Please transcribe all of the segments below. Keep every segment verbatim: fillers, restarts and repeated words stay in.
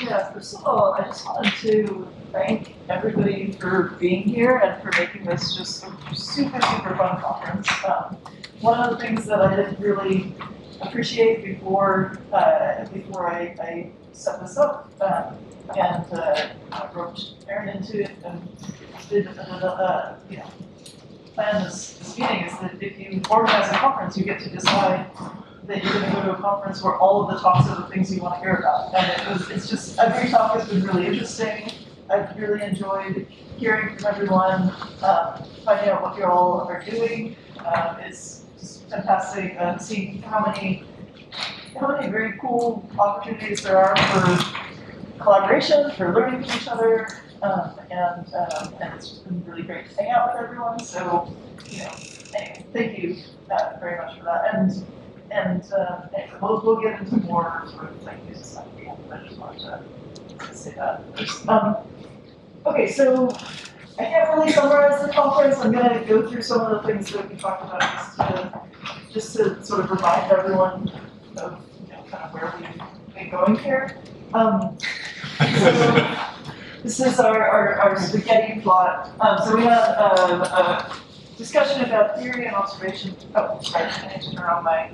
Yeah, first of all, I just wanted to thank everybody for being here and for making this just a super, super fun conference. Um, one of the things that I didn't really appreciate before uh, before I, I set this up um, and uh, I roped Aaron into it and did uh, uh, you know plan this, this meeting is that if you organize a conference, you get to decide that you're going to go to a conference where all of the talks are the things you want to hear about. And it was, it's just, every talk has been really interesting. I've really enjoyed hearing from everyone, um, finding out what you all are doing. Um, it's just fantastic uh, seeing how many, how many very cool opportunities there are for collaboration, for learning from each other. Um, and, um, and it's just been really great to hang out with everyone. So, you know, anyway, thank you uh, very much for that. And And uh, anyway, we'll, we'll get into more sort of like news stuff at the end, but I just wanted to say that first. Um, okay, so I can't really summarize the conference. I'm going to go through some of the things that we talked about just to, just to sort of remind everyone of you know, kind of where we've been going here. Um, so this is our, our, our spaghetti plot. Um, so we had a, a discussion about theory and observation. Oh, sorry, I need to turn on my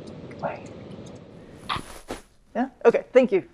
Yeah. Okay. Thank you.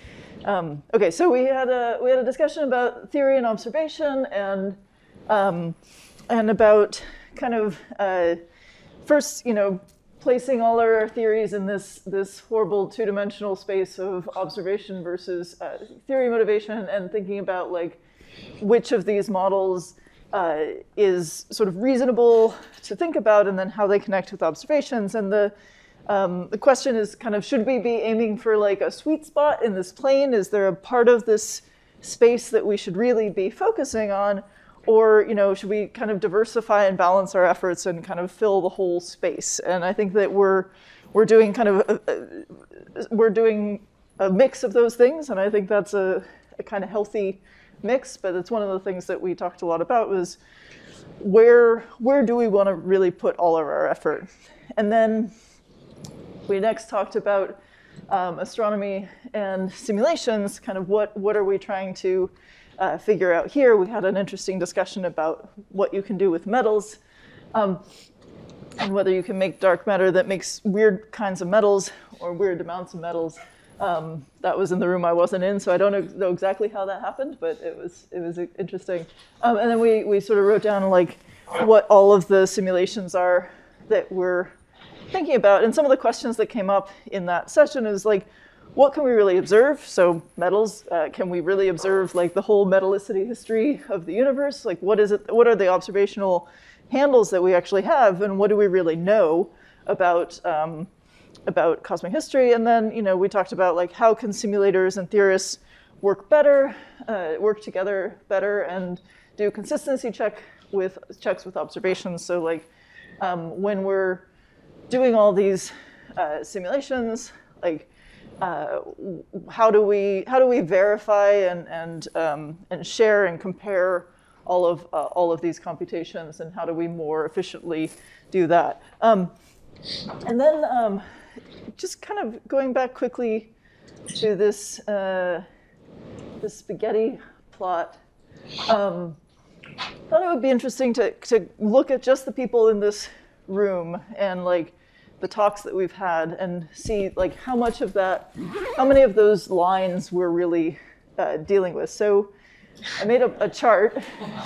Um, okay. So we had a we had a discussion about theory and observation, and um, and about kind of uh, first, you know, placing all our theories in this this horrible two-dimensional space of observation versus uh, theory motivation, and thinking about like which of these models uh, is sort of reasonable to think about, and then how they connect with observations. And the Um, the question is kind of, should we be aiming for like a sweet spot in this plane? Is there a part of this space that we should really be focusing on? Or, you know, should we kind of diversify and balance our efforts and kind of fill the whole space? And I think that we're we're doing kind of, a, a, we're doing a mix of those things. And I think that's a, a kind of healthy mix, but it's one of the things that we talked a lot about was where, where do we want to really put all of our effort? And then we next talked about um, astronomy and simulations, kind of what, what are we trying to uh, figure out here. We had an interesting discussion about what you can do with metals, um, and whether you can make dark matter that makes weird kinds of metals or weird amounts of metals. Um, that was in the room I wasn't in, so I don't know exactly how that happened, but it was, it was interesting. Um, and then we, we sort of wrote down like what all of the simulations are that we're thinking about. And some of the questions that came up in that session is like, what can we really observe? So metals, uh, can we really observe like the whole metallicity history of the universe? Like what is it, what are the observational handles that we actually have? And what do we really know about, um, about cosmic history? And then, you know, we talked about like, how can simulators and theorists work better, uh, work together better and do consistency check with checks with observations. So like um, when we're doing all these uh, simulations, like uh, how do we how do we verify and and um, and share and compare all of uh, all of these computations, and how do we more efficiently do that? Um, and then um, just kind of going back quickly to this uh, this spaghetti plot. Um, I thought it would be interesting to to look at just the people in this room and like the talks that we've had and see like how much of that, how many of those lines we're really uh, dealing with. So I made a, a chart.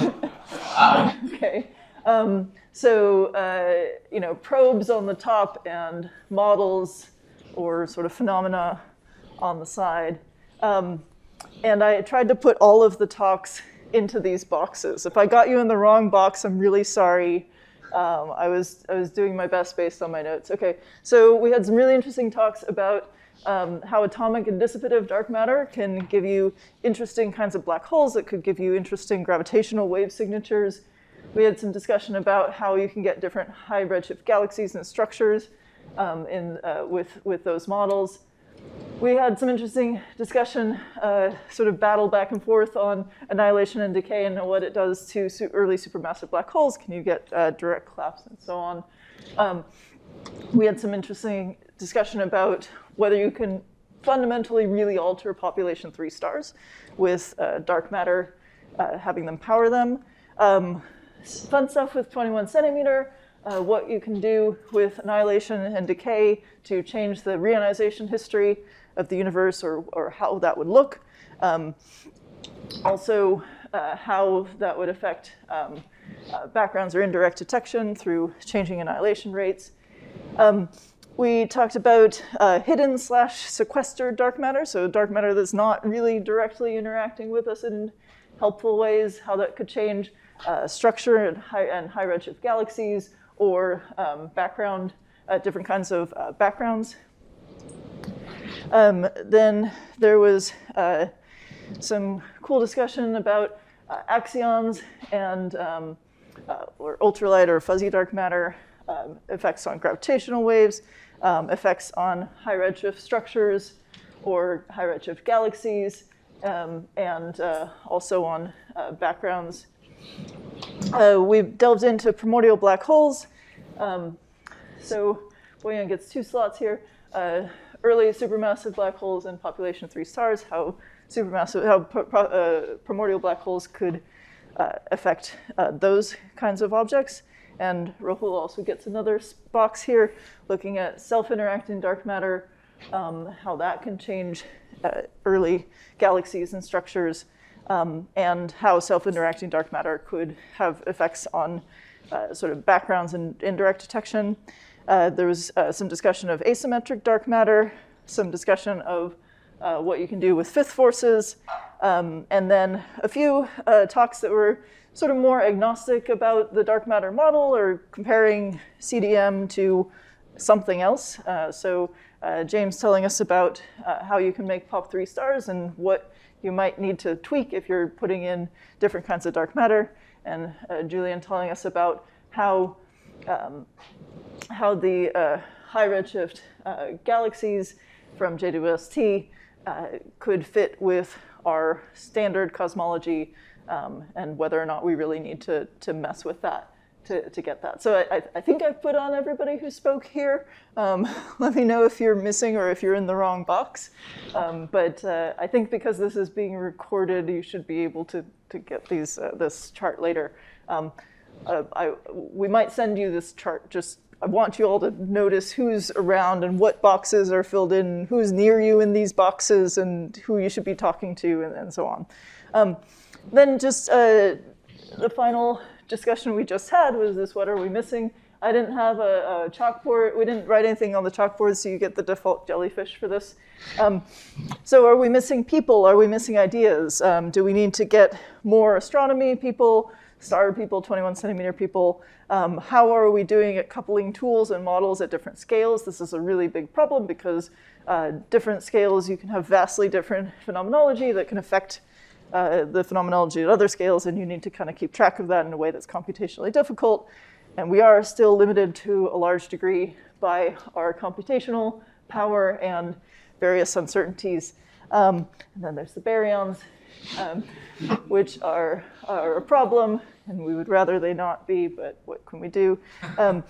Okay. Um, so, uh, you know, probes on the top and models or sort of phenomena on the side. Um, and I tried to put all of the talks into these boxes. If I got you in the wrong box, I'm really sorry. Um, I was I was doing my best based on my notes. Okay, so we had some really interesting talks about um, how atomic and dissipative dark matter can give you interesting kinds of black holes that could give you interesting gravitational wave signatures. We had some discussion about how you can get different high redshift galaxies and structures um, in uh, with with those models. We had some interesting discussion, uh, sort of battle back and forth on annihilation and decay and what it does to su early supermassive black holes. Can you get uh, direct collapse and so on? Um, we had some interesting discussion about whether you can fundamentally really alter population three stars with uh, dark matter, uh, having them power them. Um, fun stuff with twenty-one centimeter, uh, what you can do with annihilation and decay to change the reionization history of the universe, or, or how that would look. Um, also, uh, how that would affect um, uh, backgrounds or indirect detection through changing annihilation rates. Um, we talked about uh, hidden slash sequestered dark matter, so dark matter that's not really directly interacting with us in helpful ways, how that could change uh, structure and high, and high redshift galaxies, or um, background, uh, different kinds of uh, backgrounds. Um, then there was uh, some cool discussion about uh, axions and um, uh, or ultralight or fuzzy dark matter, um, effects on gravitational waves, um, effects on high redshift structures or high redshift galaxies, um, and uh, also on uh, backgrounds. Uh, we've delved into primordial black holes. Um, so Boyan gets two slots here. Uh, early supermassive black holes and population three stars, how supermassive, how pr uh, primordial black holes could uh, affect uh, those kinds of objects. And Rahul also gets another box here looking at self-interacting dark matter, um, how that can change uh, early galaxies and structures, um, and how self-interacting dark matter could have effects on uh, sort of backgrounds and indirect detection. Uh, there was uh, some discussion of asymmetric dark matter, some discussion of uh, what you can do with fifth forces, um, and then a few uh, talks that were sort of more agnostic about the dark matter model or comparing C D M to something else. Uh, so uh, James telling us about uh, how you can make pop three stars and what you might need to tweak if you're putting in different kinds of dark matter, and uh, Julian telling us about how um, how the uh, high redshift uh, galaxies from J W S T uh, could fit with our standard cosmology, um, and whether or not we really need to, to mess with that to, to get that. So I, I think I've put on everybody who spoke here. Um, let me know if you're missing or if you're in the wrong box. Um, but uh, I think because this is being recorded, you should be able to, to get these, uh, this chart later. Um, uh, I, we might send you this chart. Just I want you all to notice who's around and what boxes are filled in, who's near you in these boxes, and who you should be talking to, and, and so on. Um, then just uh, the final discussion we just had was this: what are we missing? I didn't have a, a chalkboard. We didn't write anything on the chalkboard, so you get the default jellyfish for this. Um, so are we missing people? Are we missing ideas? Um, do we need to get more astronomy people, star people, twenty-one centimeter people? Um, how are we doing at coupling tools and models at different scales? This is a really big problem because uh, different scales, you can have vastly different phenomenology that can affect uh, the phenomenology at other scales, and you need to kind of keep track of that in a way that's computationally difficult. And we are still limited to a large degree by our computational power and various uncertainties. Um, and then there's the baryons, um, which are, are a problem, and we would rather they not be, but what can we do? Um,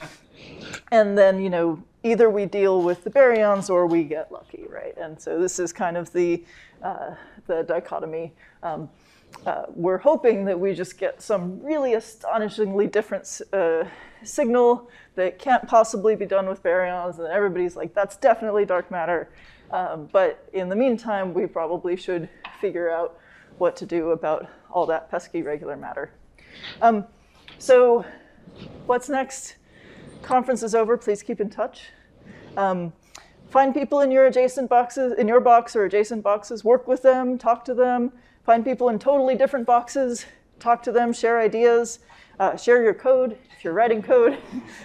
and then, you know, either we deal with the baryons or we get lucky, right? And so this is kind of the, uh, the dichotomy. Um, Uh, we're hoping that we just get some really astonishingly different uh, signal that can't possibly be done with baryons, and everybody's like, that's definitely dark matter. Um, but in the meantime, we probably should figure out what to do about all that pesky regular matter. Um, so what's next? Conference is over. Please keep in touch. Um, find people in your adjacent boxes, in your box or adjacent boxes. Work with them. Talk to them. Find people in totally different boxes, talk to them, share ideas, uh, share your code if you're writing code.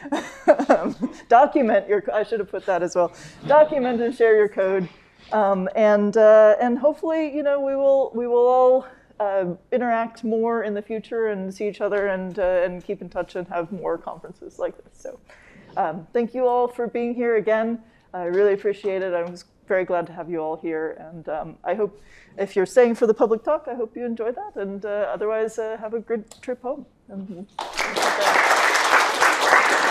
um, document your, I should have put that as well. Document and share your code. Um, and, uh, and hopefully, you know, we will, we will all uh, interact more in the future and see each other and, uh, and keep in touch and have more conferences like this. So um, thank you all for being here again. I really appreciate it. I was very glad to have you all here, and um, I hope if you're staying for the public talk, I hope you enjoyed that, and uh, otherwise uh, have a good trip home. And,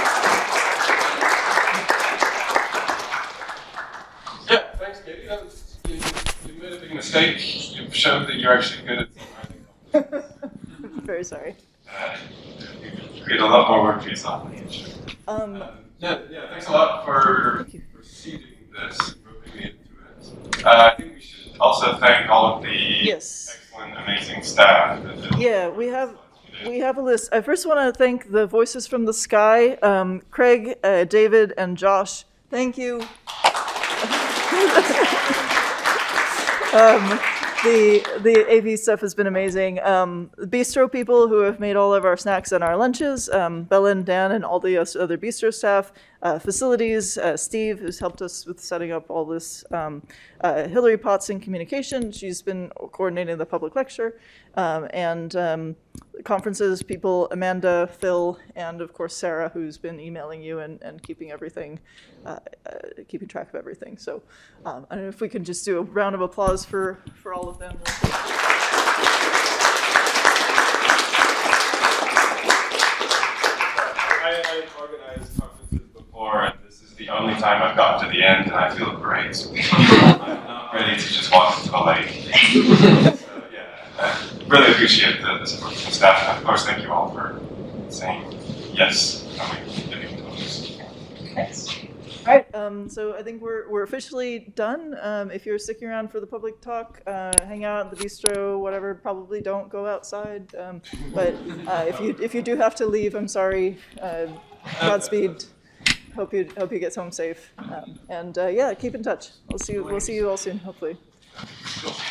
yeah, thanks, Katie. That was mistake. You've shown that you're actually good at summarizing. Very sorry. Uh, you create a lot more work for yourself. Um, Uh, yeah, yeah, thanks a lot for, Thank you. for seeding this and roping me into it. Uh, I think we should also thank all of the Yes. excellent, amazing staff. That did Yeah, we have we have a list. I first want to thank the Voices from the Sky, um, Craig, uh, David, and Josh. Thank you. um, the the A V stuff has been amazing. Um, the bistro people who have made all of our snacks and our lunches, um, Bella and Dan and all the other bistro staff, uh, facilities, uh, Steve, who's helped us with setting up all this, um, uh, Hillary Potts in communication, she's been coordinating the public lecture, um, and um, conferences people, Amanda, Phil, and of course Sarah, who's been emailing you and, and keeping everything, uh, uh, keeping track of everything. So um, I don't know if we can just do a round of applause for, for all of them. I, I've organized conferences before, and this is the only time I've gotten to the end, and I feel great. I'm not ready to just walk into a lake. So, yeah, I really appreciate the, the support from staff, and of course, thank you all for saying yes. Thanks. All right, um, so I think we're, we're officially done. Um, if you're sticking around for the public talk, uh, hang out at the bistro, whatever, probably don't go outside. Um, but uh, if you if you do have to leave, I'm sorry. Uh, Godspeed. Hope you hope you get home safe. Um, and uh, yeah, keep in touch. We'll see you, we'll see you all soon, hopefully. Cool.